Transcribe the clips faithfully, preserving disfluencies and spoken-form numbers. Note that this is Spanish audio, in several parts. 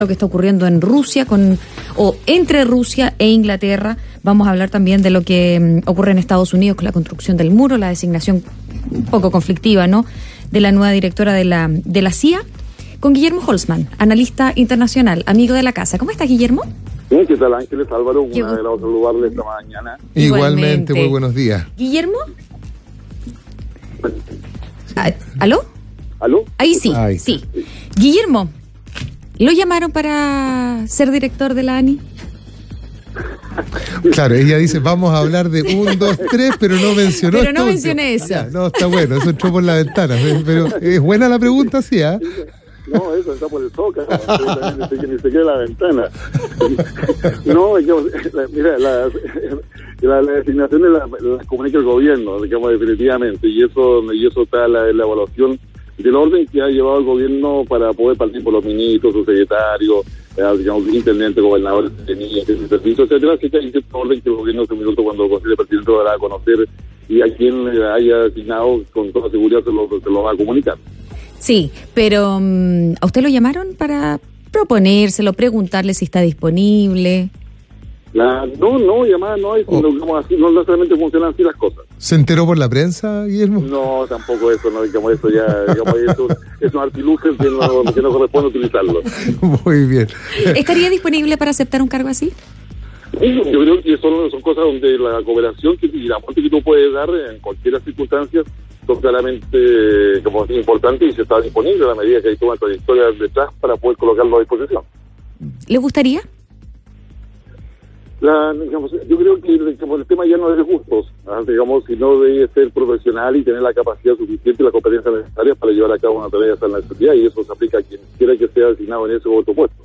lo que está ocurriendo en Rusia con o entre Rusia e Inglaterra. Vamos a hablar también de lo que um, ocurre en Estados Unidos con la construcción del muro, la designación un poco conflictiva, ¿no?, de la nueva directora de la de la C I A, con Guillermo Holzman, analista internacional, amigo de la casa. ¿Cómo estás, Guillermo? Sí, ¿qué tal, Ángeles? Álvaro, un agrado saludarle esta mañana. Igualmente, Igualmente, muy buenos días. ¿Guillermo? ¿Aló? ¿Aló? Ahí sí, Ahí. sí. Guillermo, ¿lo llamaron para ser director de la ANI? Claro, ella dice, vamos a hablar de un, dos, tres, pero no mencionó Pero no mencioné eso. Ya, no, está bueno, eso entró por la ventana. Pero es buena la pregunta, sí, ¿ah? ¿eh? No, eso está por el zócalo, ni se queda la ventana. No, digamos, la, mira, la, la, la designación de la, la comunica el gobierno, digamos, definitivamente, y eso y eso está la, la evaluación del orden que ha llevado el gobierno para poder partir por los ministros, sus secretarios, eh, digamos, intendentes, gobernadores, tenientes, servicios, etcétera. Así que hay cierto orden que el gobierno hace un minuto cuando el presidente dará a conocer y a quien haya asignado con toda seguridad se lo, se lo va a comunicar. Sí, pero um, ¿a usted lo llamaron para proponérselo, preguntarle si está disponible? La, no, no, llamada no hay, oh. no, así, no necesariamente funcionan así las cosas. ¿Se enteró por la prensa, Guillermo? No, tampoco eso, no, digamos, eso ya, digamos, eso, es un artilugio que no, que no corresponde utilizarlo. Muy bien. ¿Estaría disponible para aceptar un cargo así? Sí, yo creo que son, son cosas donde la cooperación que, y la aporte que tú puedes dar en cualquier circunstancia son claramente como importantes y se está disponible a la medida que hay toda una trayectoria detrás para poder colocarlo a disposición. ¿Le gustaría? La, digamos, yo creo que digamos, el tema ya no es de gustos, ¿ah? Digamos, sino de ser profesional y tener la capacidad suficiente y la competencia necesaria para llevar a cabo una tarea de esa necesidad, y eso se aplica a quien quiera que sea asignado en ese u otro puesto.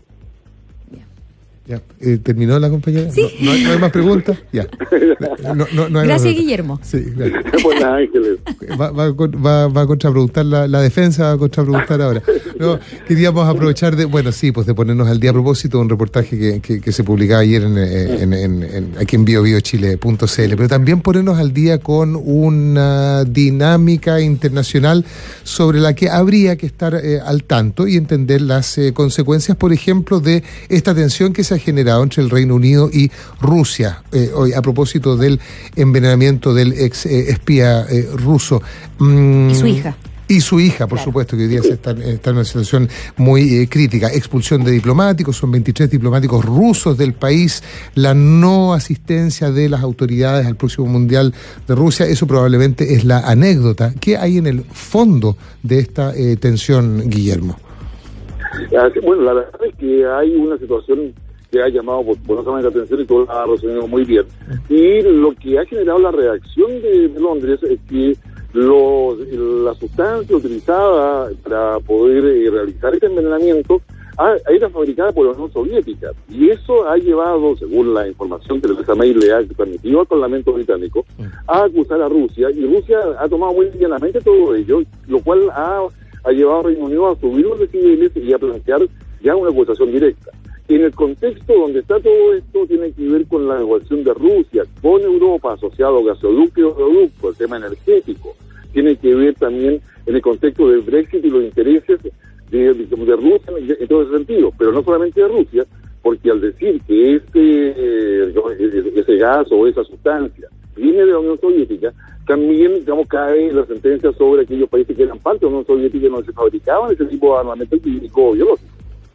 Ya, eh, ¿terminó la compañera? Sí. ¿No, no, hay, ¿No hay más preguntas? Ya. No, no, no hay gracias, más Guillermo. Sí, gracias. Buenas, Ángeles. Va, va, va, va a contrapreguntar la, la defensa, va a contrapreguntar ahora. No, queríamos aprovechar de, bueno, sí, pues de ponernos al día a propósito de un reportaje que, que, que se publicaba ayer en, en, en, en, aquí en bio bio chile punto c l, pero también ponernos al día con una dinámica internacional sobre la que habría que estar eh, al tanto y entender las eh, consecuencias, por ejemplo, de esta tensión que se ha generado entre el Reino Unido y Rusia, eh, hoy a propósito del envenenamiento del ex eh, espía eh, ruso. Mm, y su hija. Y su hija, por claro. supuesto, que hoy día se está, está en una situación muy eh, crítica. Expulsión de diplomáticos, son veintitrés diplomáticos rusos del país, la no asistencia de las autoridades al próximo Mundial de Rusia, eso probablemente es la anécdota. ¿Qué hay en el fondo de esta eh, tensión, Guillermo? Bueno, la verdad es que hay una situación que ha llamado poderosamente la atención y todo lo ha resumido muy bien. Y lo que ha generado la reacción de, de Londres es que los, la sustancia utilizada para poder eh, realizar este envenenamiento ha, era fabricada por la Unión Soviética. Y eso ha llevado, según la información que la empresa Mail le ha transmitido al Parlamento británico, a acusar a Rusia. Y Rusia ha tomado muy llanamente todo ello, lo cual ha, ha llevado a Reino Unido a subir los decibeles y a plantear ya una acusación directa. En el contexto donde está todo esto, tiene que ver con la negociación de Rusia con Europa, asociado a gasoducto y oleoducto, el tema energético. Tiene que ver también en el contexto del Brexit y los intereses de, de, de Rusia en, en todo ese sentido. Pero no solamente de Rusia, porque al decir que ese, ese gas o esa sustancia viene de la Unión Soviética, también, digamos, cae la sentencia sobre aquellos países que eran parte de la Unión Soviética donde se fabricaban ese tipo de armamento químico o biológico.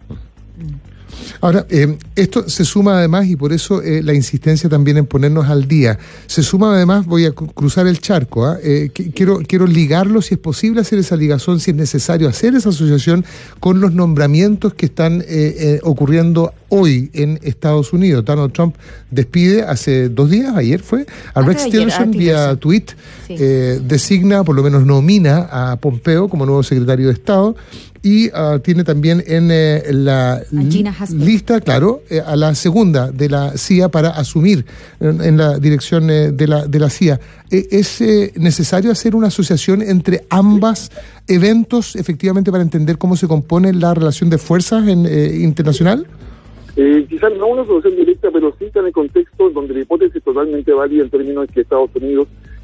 Ahora, eh, esto se suma además, y por eso eh, la insistencia también en ponernos al día, se suma además, voy a cruzar el charco, ¿eh? Eh, que, quiero, quiero ligarlo, si es posible hacer esa ligación, si es necesario hacer esa asociación con los nombramientos que están eh, eh, ocurriendo hoy en Estados Unidos. Donald Trump despide hace dos días, ayer fue, a Rex Tillerson vía tweet, sí. eh, designa, por lo menos nomina a Pompeo como nuevo secretario de Estado, y uh, tiene también en eh, la lista, claro, eh, a la segunda de la C I A para asumir en, en la dirección eh, de la de la C I A. Eh, ¿Es eh, necesario hacer una asociación entre ambas eventos, efectivamente, para entender cómo se compone la relación de fuerzas en, eh, internacional? Eh, quizás no una solución directa, pero sí está en el contexto donde la hipótesis es totalmente válida en términos de que Estados Unidos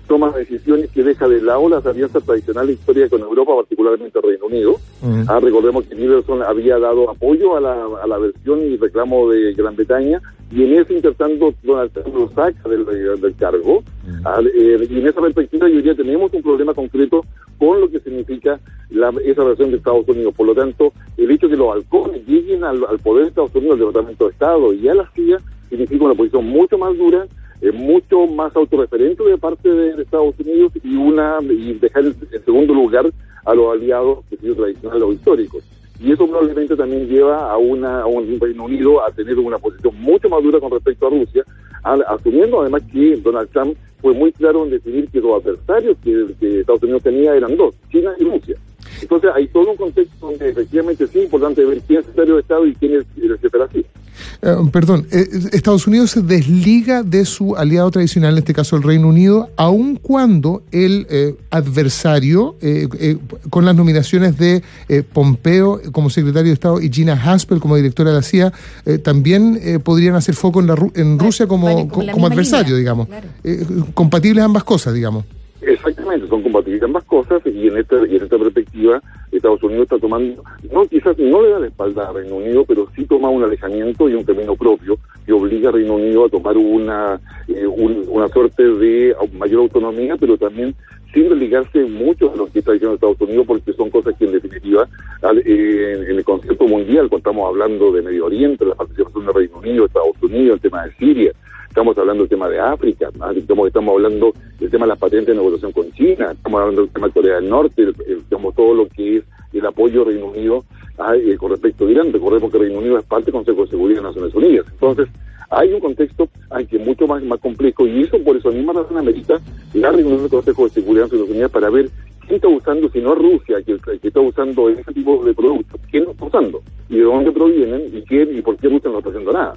toma decisiones que deja de lado las alianzas tradicionales históricas con Europa, particularmente el Reino Unido. Uh-huh. Ah, recordemos que Nielsen había dado apoyo a la, a la versión y reclamo de Gran Bretaña, y en ese intertanto Donald Trump lo saca del, del cargo. Uh-huh. Ah, eh, y en esa perspectiva yo diría tenemos un problema concreto con lo que significa la, esa relación de Estados Unidos. Por lo tanto, el hecho de que los halcones lleguen al, al poder de Estados Unidos, al Departamento de Estado y a la C I A, significa una posición mucho más dura, eh, mucho más autorreferente de parte de, de Estados Unidos, y una y dejar en, en segundo lugar a los aliados que son tradicionales o históricos. Y eso probablemente también lleva a, una, a un Reino Unido a tener una posición mucho más dura con respecto a Rusia, a, asumiendo además que Donald Trump fue muy claro en definir que los adversarios que, que Estados Unidos tenía eran dos, China y Rusia. Entonces hay todo un contexto donde efectivamente sí es importante ver quién es el secretario de Estado y quién es el separatismo. Uh, perdón, eh, Estados Unidos se desliga de su aliado tradicional, en este caso el Reino Unido, aun cuando el eh, adversario, eh, eh, con las nominaciones de eh, Pompeo como secretario de Estado y Gina Haspel como directora de la C I A, eh, también eh, podrían hacer foco en, la, en Rusia como, vale, como, como adversario, línea, digamos. Claro. Eh, compatibles ambas cosas, digamos. Exactamente, son compatibles ambas cosas, y en esta y en esta perspectiva Estados Unidos está tomando, no quizás no le da la espalda a Reino Unido, pero sí toma un alejamiento y un camino propio que obliga a Reino Unido a tomar una eh, un, una suerte de mayor autonomía, pero también sin desligarse mucho de lo que está diciendo Estados Unidos, porque son cosas que en definitiva al, eh, en el concepto mundial, cuando estamos hablando de Medio Oriente, la participación de Reino Unido, Estados Unidos, el tema de Siria, estamos hablando del tema de África, estamos, estamos hablando del tema de las patentes de negociación con China, estamos hablando del tema de Corea del Norte, el, el, digamos, todo lo que es el apoyo de Reino Unido a, eh, con respecto a Irán. Recordemos que Reino Unido es parte del Consejo de Seguridad de Naciones Unidas. Entonces, hay un contexto que es mucho más, más complejo, y eso por eso misma razón amerita la reunión del Consejo de Seguridad de Naciones Unidas para ver quién está usando, si no es Rusia, que, que está usando ese tipo de productos, quién lo está usando, y de dónde provienen, y quién y por qué Rusia no está haciendo nada.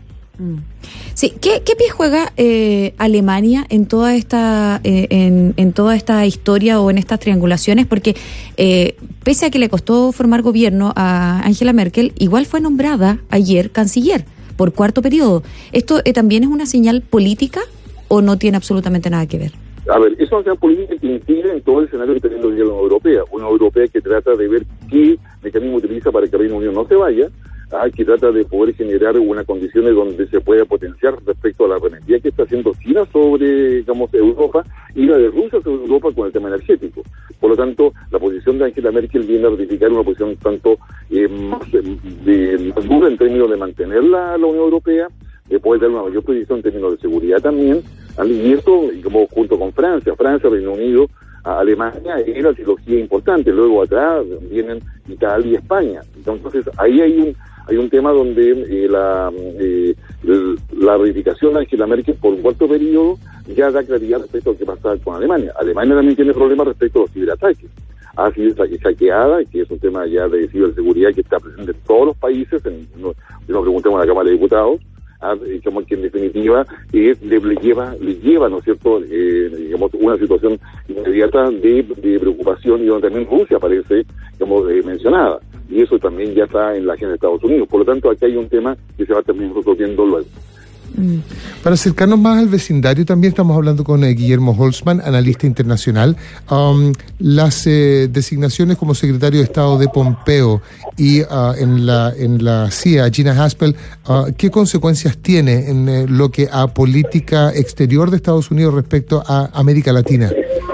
Sí, ¿qué, qué pie juega eh, Alemania en toda esta eh, en, en toda esta historia o en estas triangulaciones? Porque eh, pese a que le costó formar gobierno a Angela Merkel, igual fue nombrada ayer canciller por cuarto periodo. ¿Esto eh, también es una señal política o no tiene absolutamente nada que ver? A ver, es una señal política que incide en todo el escenario que está teniendo hoy día la Unión Europea. Una Europea que trata de ver qué mecanismo utiliza para que el Reino Unido no se vaya, ah, que trata de poder generar unas condiciones donde se pueda potenciar respecto a la rebeldía que está haciendo China sobre, digamos, Europa, y la de Rusia sobre Europa con el tema energético. Por lo tanto, la posición de Angela Merkel viene a ratificar una posición tanto eh, más, de, más dura en términos de mantener la, la Unión Europea, de poder dar una mayor posición en términos de seguridad también, y esto, como junto con Francia, Francia, Reino Unido, Alemania, es la trilogía importante. Luego atrás vienen Italia y España. Entonces, ahí hay un hay un tema donde eh, la eh, la ratificación de Angela Merkel por un cuarto periodo ya da claridad respecto a lo que pasa con Alemania. Alemania también tiene problemas respecto a los ciberataques. Ha sido saqueada, que es un tema ya de ciberseguridad que está presente en todos los países, en, no, nos preguntamos en la Cámara de Diputados, digamos que en definitiva es, le, le lleva, le lleva, ¿no es cierto?, eh, digamos, una situación inmediata de, de preocupación, y donde también Rusia aparece, digamos, eh, mencionada, y eso también ya está en la agenda de Estados Unidos. Por lo tanto, aquí hay un tema que se va también resolviendo luego. Mm. Para acercarnos más al vecindario, también estamos hablando con eh, Guillermo Holzman, analista internacional. Um, las eh, designaciones como secretario de Estado de Pompeo y uh, en la en la C I A, Gina Haspel, uh, ¿qué consecuencias tiene en eh, lo que a política exterior de Estados Unidos respecto a América Latina?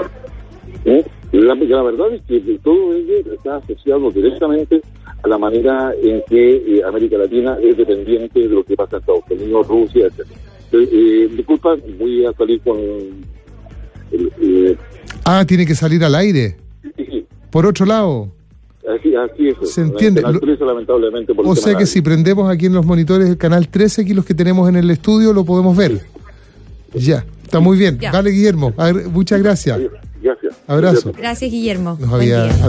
La, la verdad es que todo ello está asociado directamente a la manera en que eh, América Latina es dependiente de lo que pasa en Estados Unidos, Rusia, etcétera. Eh, disculpa, voy a salir con... El, eh, ah, tiene que salir al aire. Sí, sí. Por otro lado. Así, así es. Se entiende. Canal trece, lamentablemente, por o sea que si prendemos aquí en los monitores el canal trece, aquí los que tenemos en el estudio, lo podemos ver. Sí. Ya, está muy bien. Ya. Vale, Guillermo. Ver, muchas gracias. Gracias. Abrazo. Gracias, Guillermo. Nos había